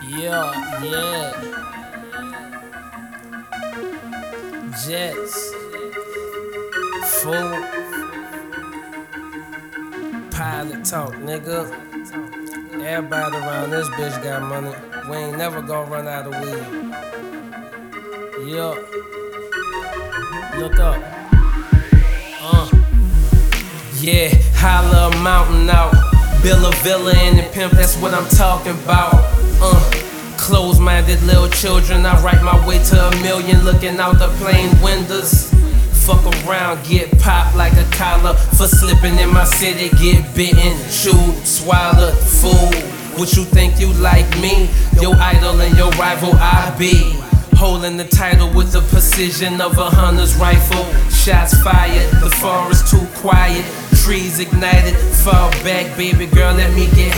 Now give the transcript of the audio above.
Yeah. Jets. Full. Pilot talk, nigga. Everybody around this bitch got money. We ain't never gonna run out of weed. Yeah. Look up. Yeah, holla a mountain out. Build a villa in the pimp, that's what I'm talking about. Close-minded little children, I write my way to a million, looking out the plane windows. Fuck around, get popped like a collar for slipping in my city, get bitten, chewed, swallowed, fool. What you think you like me? Your idol and your rival I be. Holding the title with the precision of a hunter's rifle. Shots fired, the forest too quiet. Trees ignited, fall back, baby girl, let me get